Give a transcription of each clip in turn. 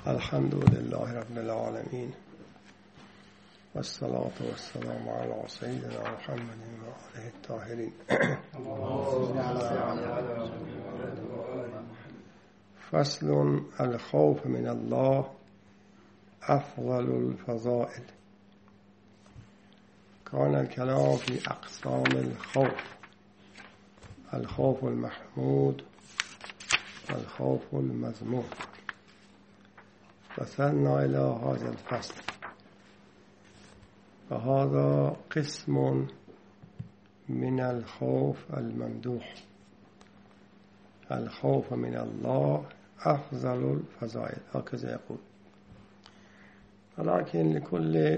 الحمد لله رب العالمين والصلاة والسلام على سيدنا محمد وآله الطاهرين. فصل: الخوف من الله أفضل الفضائل. كان الكلام في أقسام الخوف: الخوف المحمود والخوف المذموم. وصلنا إلى هذا الفصل، وهذا قسم من الخوف الممدوح. الخوف من الله أفضل الفضائل، هكذا يقول. ولكن لكل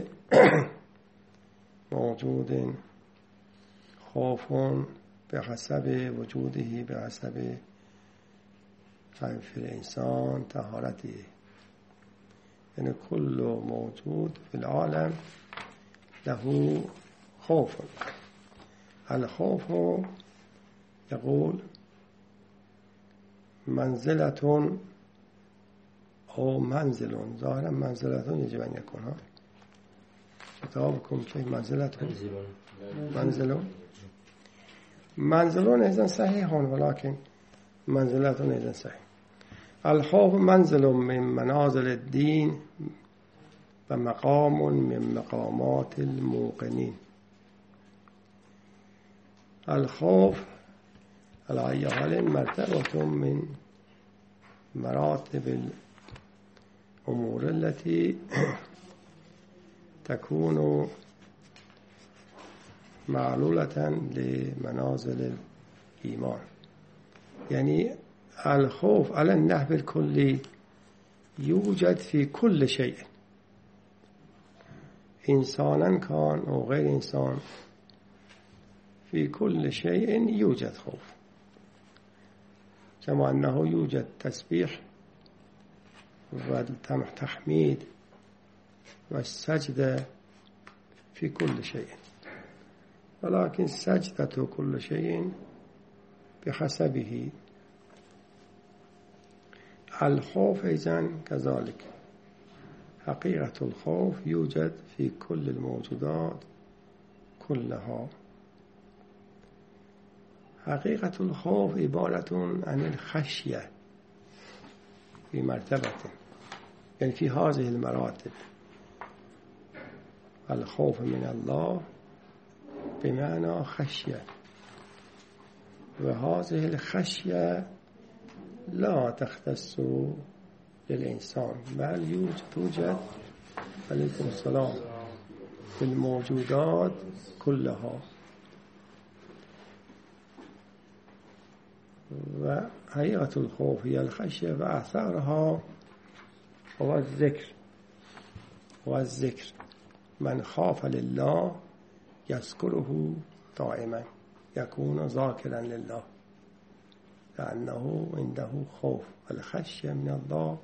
موجود خوف بحسب وجوده، بحسب في الإنسان طهارته. يعني كل موجود في العالم له خوف. الخوف يقول منزلة أو منزل، ظاهرا منزلة يجب أن يكون. كتابكم كيف منزلة؟ منزل إذن صحيح، ولكن منزلة إذن صحيح. الخوف منزل من منازل الدين ومقام من مقامات الموقنين. الخوف على أي حال مرتبة من مراتب الأمور التي تكون معلولة لمنازل الإيمان. يعني الخوف على النحو الكلي يوجد في كل شيء، إنسانا كان أو غير إنسان، في كل شيء يوجد خوف. كما أنه يوجد تسبيح والتحميد والسجدة في كل شيء، ولكن سجدة كل شيء بحسبه. الخوف إذن كذلك، حقيقة الخوف يوجد في كل الموجودات كلها. حقيقة الخوف عبارة عن الخشية في مرتبة، يعني في هذه المراتب. الخوف من الله بمعنى خشية، وهذه الخشية لا تختص للإنسان، بل توجد عليكم السلام في الموجودات كلها. وحقيقة الخوف هي الخشية، وأثارها هو الذكر. من خاف لله يذكره دائما، يكون ذاكرا لله، لأنه عنده خوف. الخشية من الله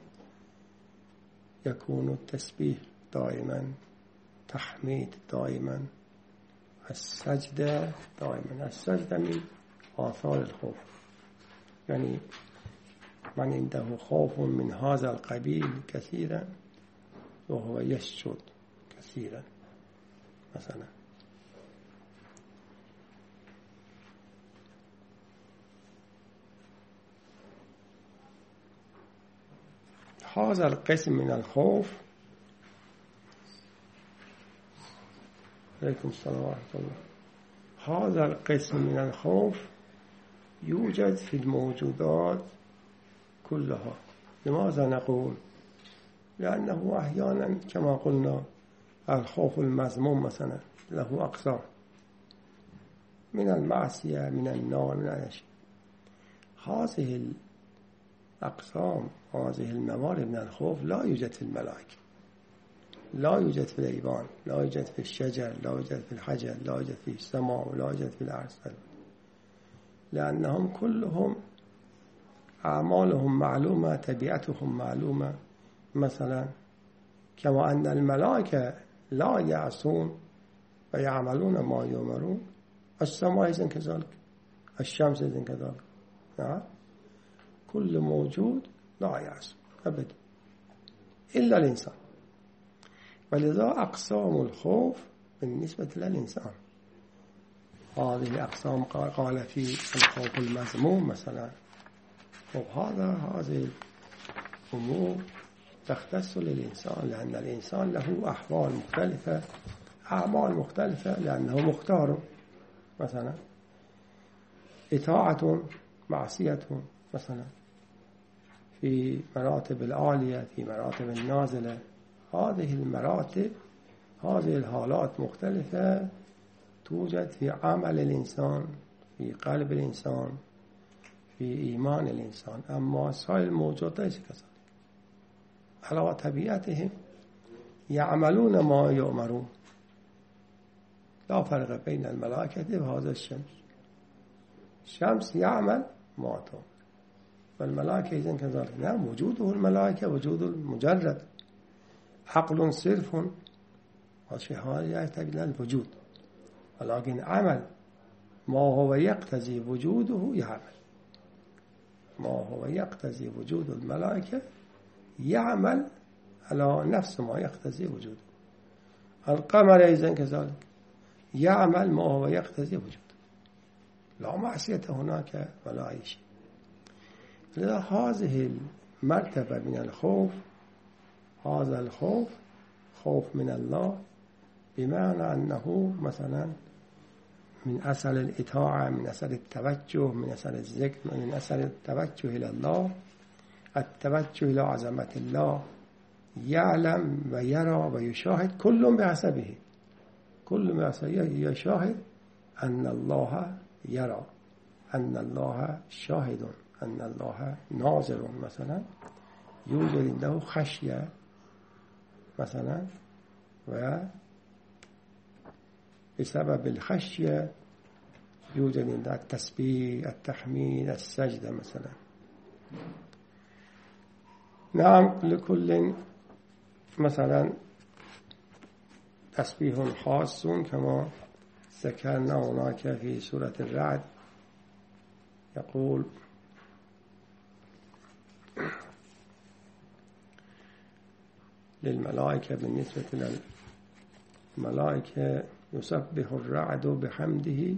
يكون التسبيح دائما، تحميد دائما، السجدة دائما. السجدة من آثار الخوف، يعني من عنده خوف من هذا القبيل كثيرا وهو يسجد كثيرا مثلا. هذا القسم من الخوف، عليكم السلام ورحمة الله، هذا القسم من الخوف يوجد في الموجودات كلها. لماذا نقول؟ لأنه أحيانا كما قلنا الخوف المذموم مثلا له أقسام، من المعصية، من النار، من الأشياء. هذه الأقسام، هذه الموارد من الخوف لا يوجد في الملائكة، لا يوجد في الحيوان، لا يوجد في الشجر، لا يوجد في الحجر، لا يوجد في السماء، ولا يوجد في الأرض، لأنهم كلهم أعمالهم معلومة، طبيعتهم معلومة. مثلا كما أن الملائكة لا يعصون ويعملون ما يؤمرون، السماء إذن كذلك، الشمس إذن كذلك. كل موجود لا يعصي أبدا، إلا الإنسان. ولذا أقسام الخوف بالنسبة للإنسان هذه الأقسام قال في الخوف المذموم مثلا، هذه الأمور تختص للإنسان، لأن الإنسان له أحوال مختلفة، أعمال مختلفة، لأنه مختار. مثلا إطاعة، معصية، مثلا في مراتب العالية، في مراتب النازلة. هذه المراتب، هذه الحالات مختلفة توجد في عمل الإنسان، في قلب الإنسان، في إيمان الإنسان. أما سائر الموجودات ليس كذلك، على طبيعتهم يعملون ما يؤمرون. لا فرق بين الملائكة وهذا الشمس. الشمس يعمل ما تؤمر، والملائكة إذن كذلك. نعم، وجوده الملائكة وجود المجرد عقل صرف، وشيء هذا يحتاج إلى الوجود، ولكن عمل ما هو يقتضي وجوده يعمل. ما هو يقتضي وجود الملائكة يعمل على نفس ما يقتضي وجوده. القمر أيضا كذلك يعمل ما هو يقتضي وجوده، لا معصية هناك ولا أي شيء. لذا هذه المرتبة من الخوف، هذا الخوف خوف من الله، بمعنى أنه مثلا من أثر الإطاعة، من أثر التوجه، من أثر الذكر، من أثر التوجه إلى الله، التوجه إلى عظمة الله، يعلم ويرى ويشاهد كل بحسبه. كل بحسبه يشاهد أن الله يرى، أن الله شاهد، أن الله ناظر. مثلا يوجد عنده خشية مثلا، و بسبب الخشية يوجد عنده التسبيح، التحميد، السجدة مثلا. نعم، لكل مثلا تسبيح خاص كما ذكرنا هناك في سورة الرعد، يقول للملائكة بالنسبة للملائكة يسبح الرعد بحمده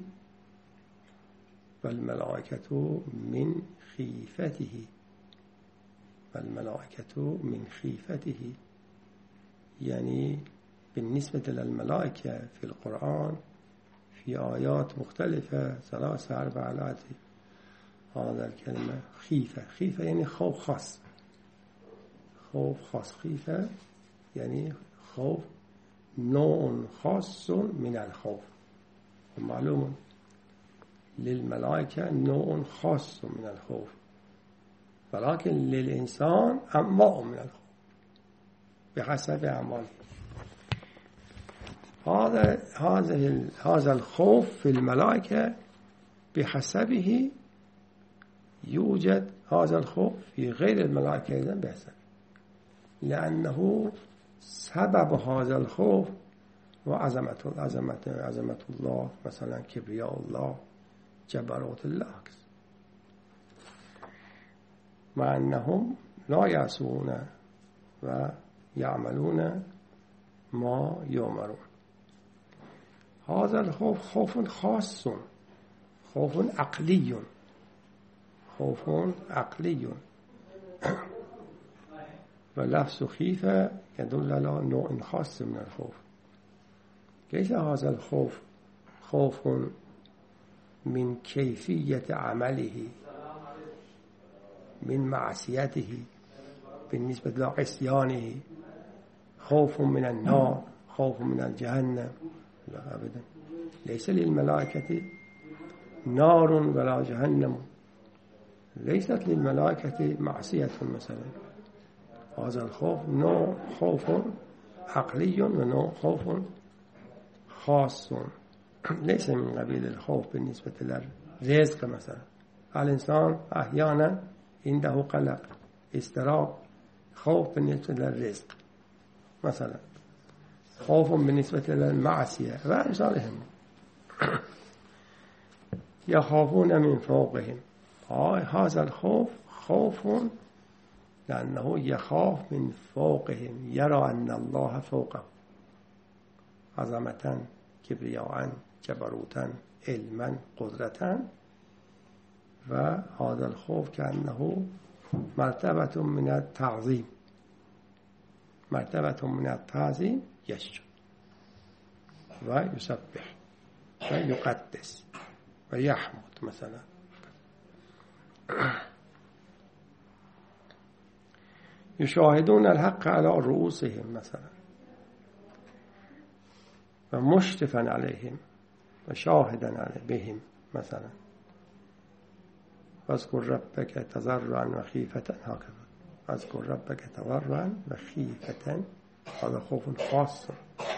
والملائكة من خيفته. والملائكة من خيفته يعني بالنسبة للملائكة في القرآن في آيات مختلفة 3-4 آيات هذا الكلمة خيفة. خيفة يعني خوف خاص، خوف خاص. خيفة يعني خوف نوع خاص من الخوف. ومعلوم للملائكة نوع خاص من الخوف، ولكن للإنسان أنواع من الخوف بحسب أعماله. هذا الخوف في الملائكة بحسبه يوجد هذا الخوف في غير الملائكة أيضا بحسب، لأنه سبب هذا الخوف وعظمة الله، مثلا كبرياء الله، جبروت الله، مع أنهم لا يعصون ويعملون ما يؤمرون. هذا الخوف خوف خاص، خوف عقلي، خوف عقلي. ولفظ خيفة يدل على نوع خاص من الخوف. ليس هذا الخوف خوف من كيفية عمله، من معصيته بالنسبة لعصيانه، خوف من النار، خوف من الجهنم. لا أبدا، ليس للملائكة نار ولا جهنم، ليست للملائكة معصية مثلا. هذا الخوف نوع خوف عقلي ونوع خوف خاص، ليس من قبيل الخوف بالنسبة للرزق مثلا. الإنسان أحيانا عنده قلق، اضطراب، خوف بالنسبة للرزق مثلا، خوف بالنسبة للمعصية وأمثالهم. يخافون من فوقهم. هذا الخوف خوف لأنه يخاف من فوقهم، يرى أن الله فوقه عظمة كبرياء جبروتا علما قدرة. وهذا الخوف كأنه مرتبة من التعظيم، مرتبة من التعظيم، يسجد ويسبح ويقدس ويحمد مثلا. يشاهدون الحق على رؤوسهم مثلا، ومشرفا عليهم وشاهدا بهم مثلا. واذكر ربك تضرعا وخيفة، هكذا واذكر ربك تضرعا وخيفة، هذا خوف خاص.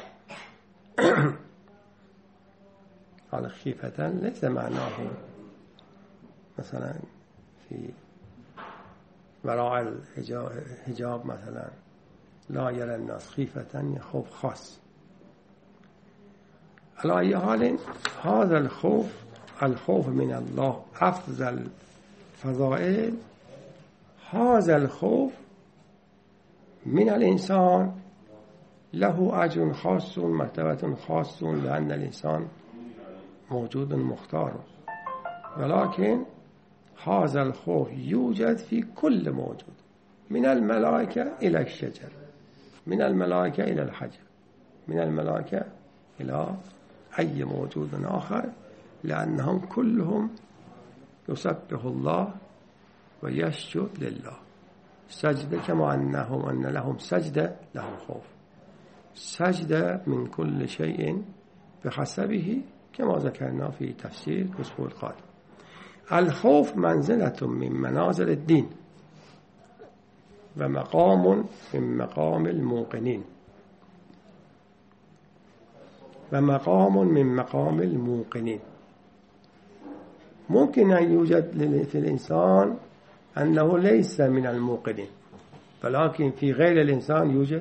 هذا خيفة ليس معناه مثلا في وراء الحجاب مثلا لا يرى الناس، خيفة خوف خاص. على أي حال هذا الخوف من الله أفضل فضائل. هذا الخوف من الإنسان له أجر خاص، مرتبة خاص، لأن الإنسان موجود مختار. ولكن هذا الخوف يوجد في كل موجود، من الملائكة إلى الشجر، من الملائكة إلى الحجر، من الملائكة إلى أي موجود آخر، لأنهم كلهم يسبح الله ويسجد لله. سجدة كما أن لهم سجدة لهم خوف، سجدة من كل شيء بحسبه كما ذكرنا في تفسير الأسبوع القادم. الخوف منزلة من منازل الدين ومقام من مقام الموقنين، ومقام من مقام الموقنين. ممكن أن يوجد في الإنسان أنه ليس من الموقنين، ولكن في غير الإنسان يوجد،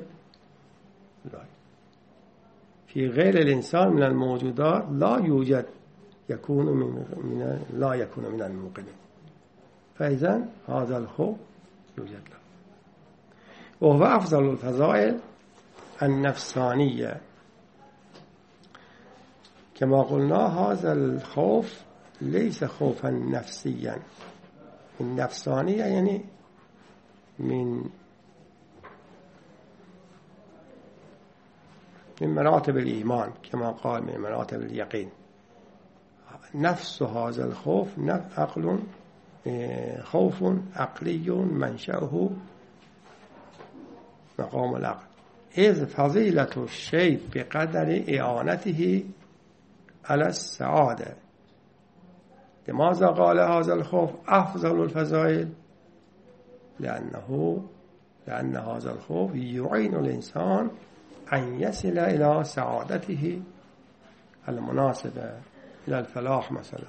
في غير الإنسان من الموجودات لا يوجد يكون لا يكون من الموقنين. فإذن هذا الخوف يوجد له. وهو أفضل الفضائل النفسانية. كما قلنا هذا الخوف ليس خوفا نفسيا. النفسانية يعني من مراتب الإيمان، كما قال من مراتب اليقين. نفس هذا الخوف خوف عقلي منشأه مقام العقل، إذ فضيلة الشيء بقدر إعانته على السعادة. لماذا قال هذا الخوف أفضل الفضائل؟ لأن هذا الخوف يعين الإنسان أن يصل إلى سعادته المناسبة، إلى الفلاح مثلا.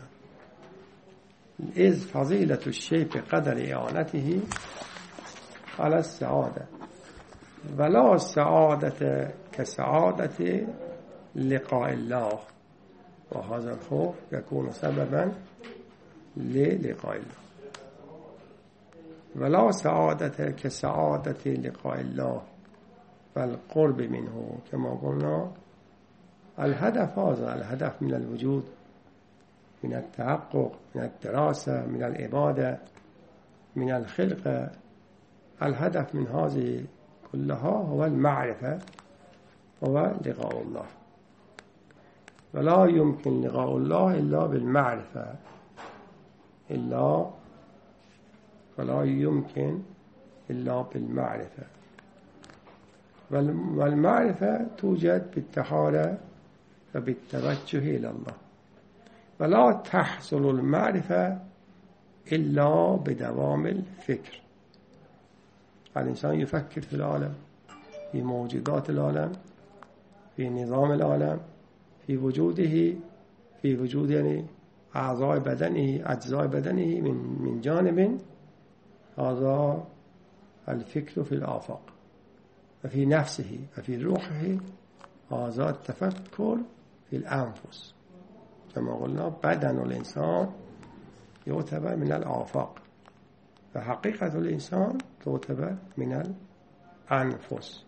إذ فضيلة الشيء بقدر إعانته على السعادة، ولا سعادة كسعادة لقاء الله. وهذا الخوف يكون سببا للقاء الله. ولا سعادة كسعادة لقاء الله والقرب منه. كما قلنا الهدف هذا، الهدف من الوجود، من التحقق، من الدراسة، من العبادة، من الخلقة، الهدف من هذه كلها هو المعرفة، هو لقاء الله. ولا يمكن لقاء الله إلا بالمعرفة، ولا يمكن إلا بالمعرفة. والمعرفة توجد بالتحالة وبالتوجه إلى الله. ولا تحصل المعرفة إلا بدوام الفكر. الإنسان يفكر في العالم، في موجودات العالم، في نظام العالم، في وجوده، في وجود يعني أعضاء بدنه، أجزاء بدنه من جانب، هذا الفكر في الآفاق، وفي نفسه وفي روحه هذا التفكر في الأنفس. كما قلنا بدن الإنسان يعتبر من الآفاق، فحقيقة الإنسان استوطب من الأنفس.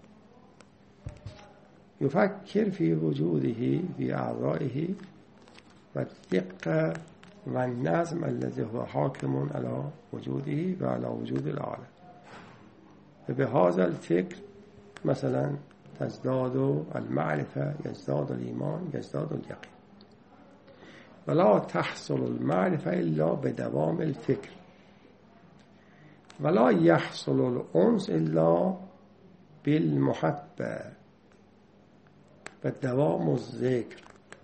يفكر في وجوده في أعضائه والدقة والنظم الذي هو حاكم على وجوده وعلى وجود العالم. فبهذا الفكر مثلا تزداد المعرفة، يزداد الإيمان، يزداد اليقين. ولا تحصل المعرفة إلا بدوام الفكر، ولا يحصل الأنس إلا بالمحبة بدوام الذكر.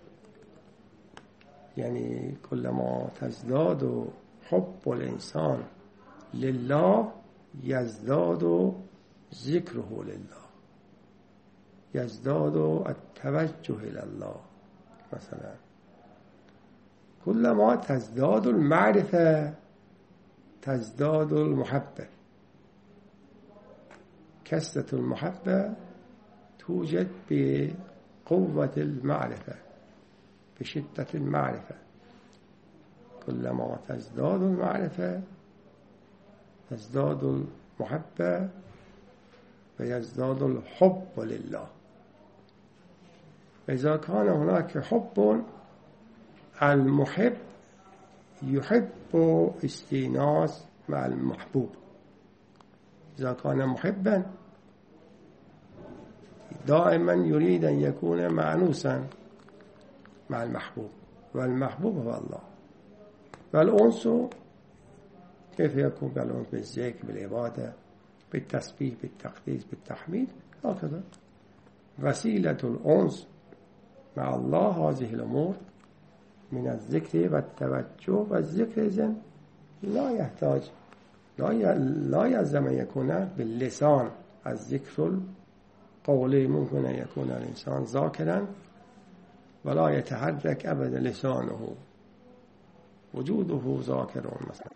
يعني كلما تزداد حب الإنسان لله يزداد ذكره لله، يزداد التوجه إلى الله. مثلا كلما تزداد المعرفة تزداد المحبة. كثرة المحبة توجد بقوة المعرفة، بشدة المعرفة. كلما تزداد المعرفة تزداد المحبة ويزداد الحب لله. إذا كان هناك حب، المحب يحب استئناس مع المحبوب. إذا كان محبا دائما يريد أن يكون مأنوسا مع المحبوب، والمحبوب هو الله. والأنس كيف يكون؟ بالأنس بالذكر، بالعبادة، بالتسبيح، بالتقديس، بالتحميد، هكذا. وسيلة الأنس مع الله هذه الأمور من الذكر والتوجه. والذكر إذن لا يحتاج، لا يلزم أن يكون باللسان. الذكر القولي ممكن أن يكون الإنسان ذاكرا ولا يتحرك أبدا لسانه، وجوده ذاكر مثلا.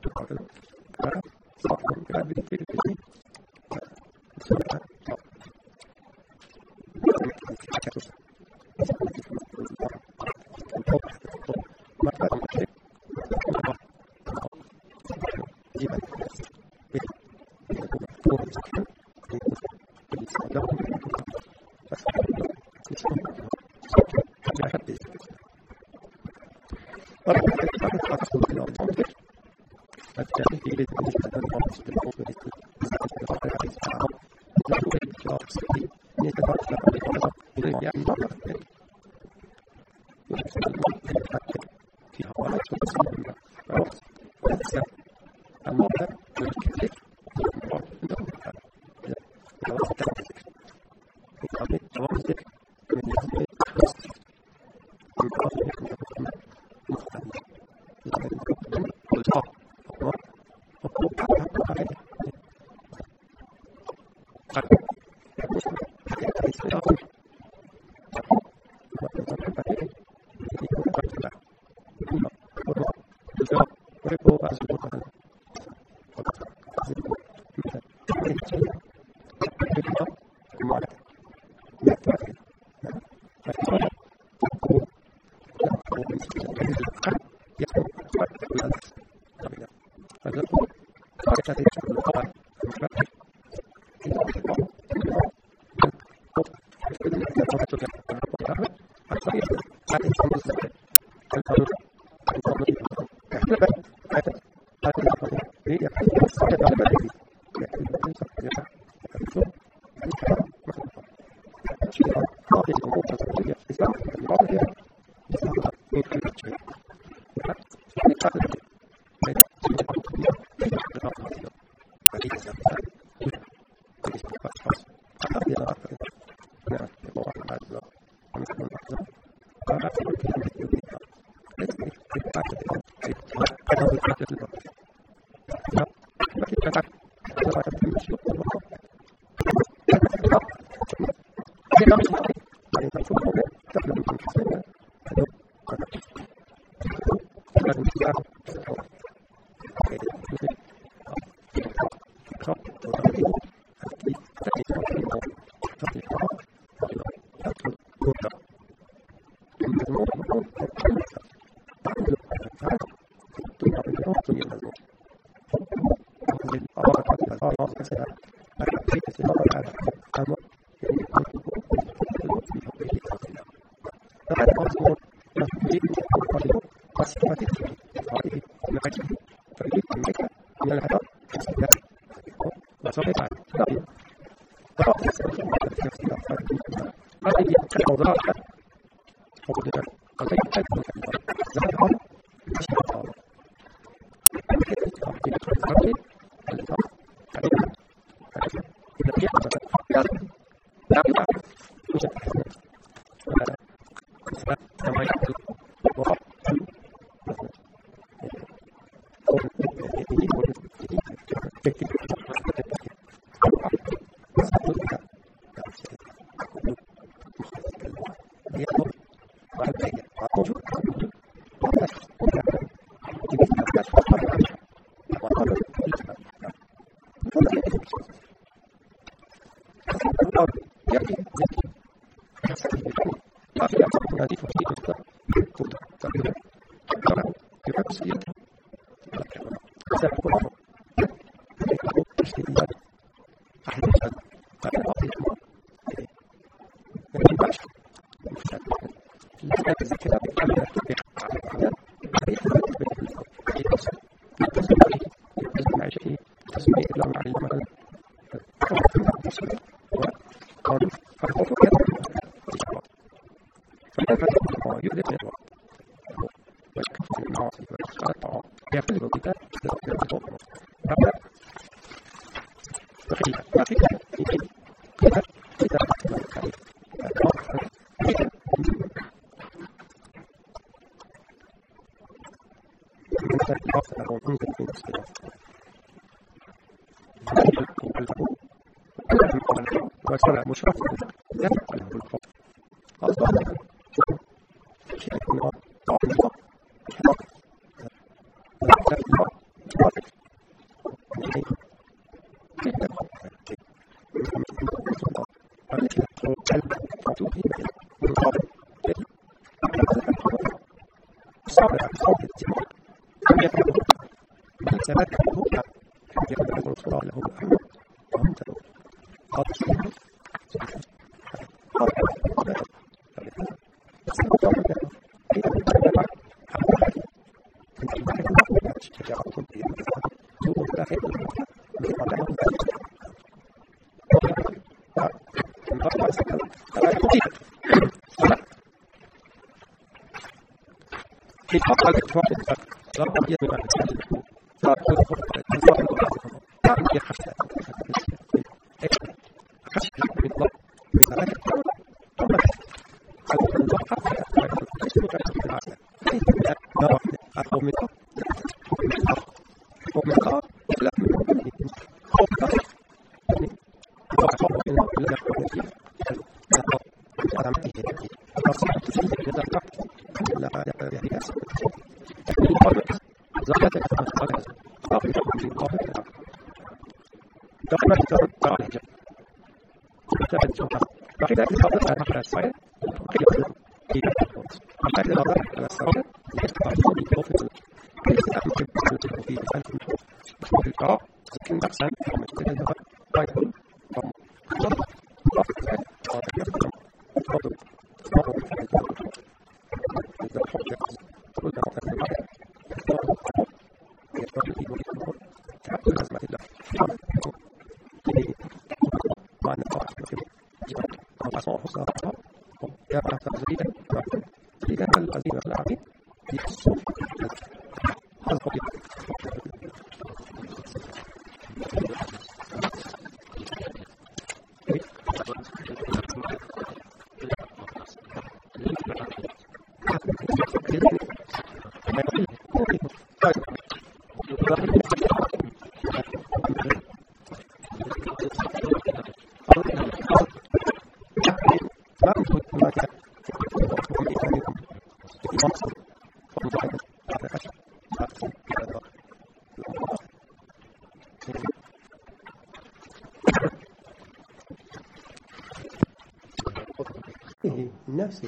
نفسه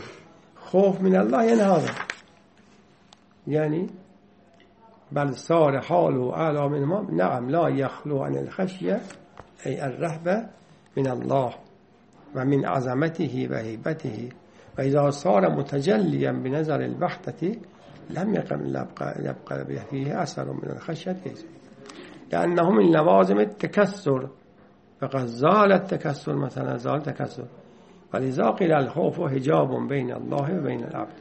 خوف من الله يعني هذا، يعني بل صار حاله أعلى من ما، نعم لا يخلو عن الخشية أي الرهبة من الله ومن عظمته وهيبته. وإذا صار متجليا بنظر البحثة لم يبقى فيه أثر من الخشية، لأنه من لوازم التكسر، فقد زال التكسر، مثلا زال تكسر. ولذا قيل الخوف حجاب بين الله وبين العبد.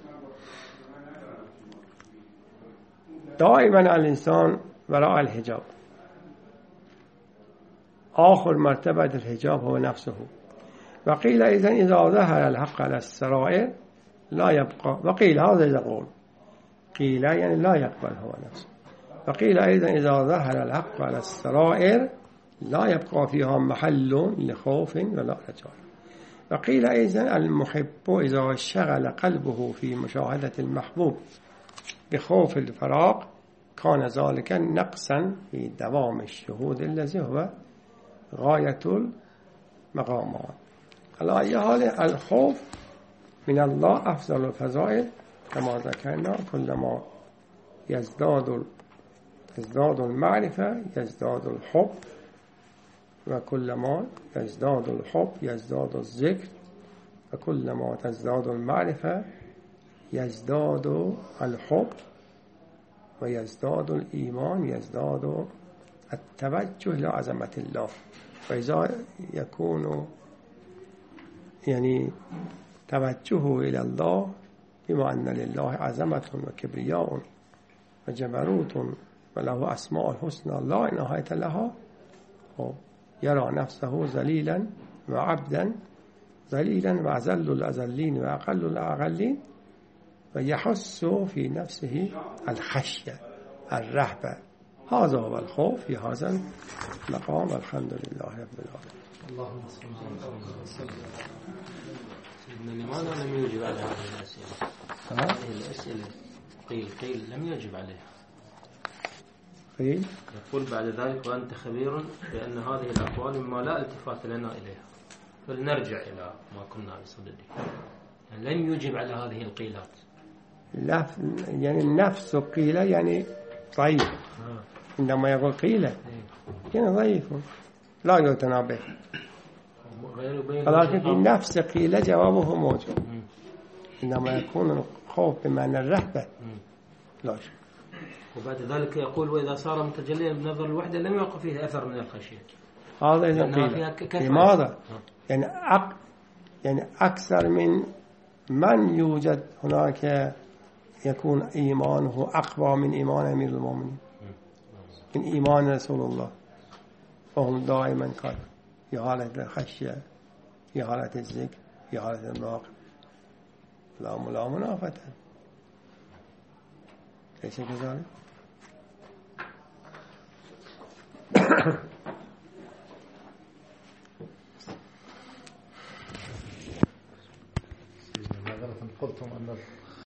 دائما الإنسان وراء الحجاب. آخر مرتبة الحجاب هو نفسه. وقيل إذا ظهر الحق على السرائر لا يبقى. وقيل هذا يقول قيل يعني لا يقبل هو نفسه. وقيل أيضا إذا ظهر الحق على السرائر لا يبقى فيها محل لخوف ولا رجاء. وقيل أيضا المحب إذا شغل قلبه في مشاهدة المحبوب بخوف الفراق كان ذلك نقصا في دوام الشهود الذي هو غاية المقامات. على أي حال الخوف من الله أفضل الفضائل كما ذكرنا. كلما يزداد المعرفة يزداد الحب، وكلما يزداد الحب يزداد الذكر، وكلما تزداد المعرفة يزداد الحب ويزداد الإيمان، يزداد التوجه لعظمة الله. فإذا يكون يعني توجهه إلى الله بما أن لله عظمة وكبرياء وجبروت وله أسماء الحسنى لا نهاية لها، يرى نفسه ذليلا وعبدا ذليلا وأذل الأذلين وأقل الأقلين، ويحس في نفسه الخشية الرهبة. هذا هو الخوف في هذا المقام. الحمد لله رب العالمين. اللهم صل وسلم. سيدنا لماذا لم يجب على هذه الأسئلة؟ هذه الأسئلة قيل لم يجب عليها. قيل يقول بعد ذلك وأنت خبير بأن هذه الأقوال مما لا التفات لنا إليها، فلنرجع إلى ما كنا بصدده. يعني لم يجب على هذه القيلات. يعني النفس قيل يعني ضعيف. عندما يقول قيل يعني ضعيف لا يتنابه، ولكن في نفس قيل جوابه موجود. عندما يكون الخوف بمعنى الرهبة لا شيء. وبعد ذلك يقول وإذا صار متجليا بنظر الوحدة لم يوقع فيه أثر من الخشية. هذا إذا قيل لماذا؟ يعني أكثر من يوجد هناك يكون إيمانه أقوى من إيمان أمير المؤمنين، من إيمان رسول الله، وهم دائما كان في حالة الخشية، في حالة الذكر، في حالة المراقبة، لا منافة. ليس كذلك؟ قلتم أن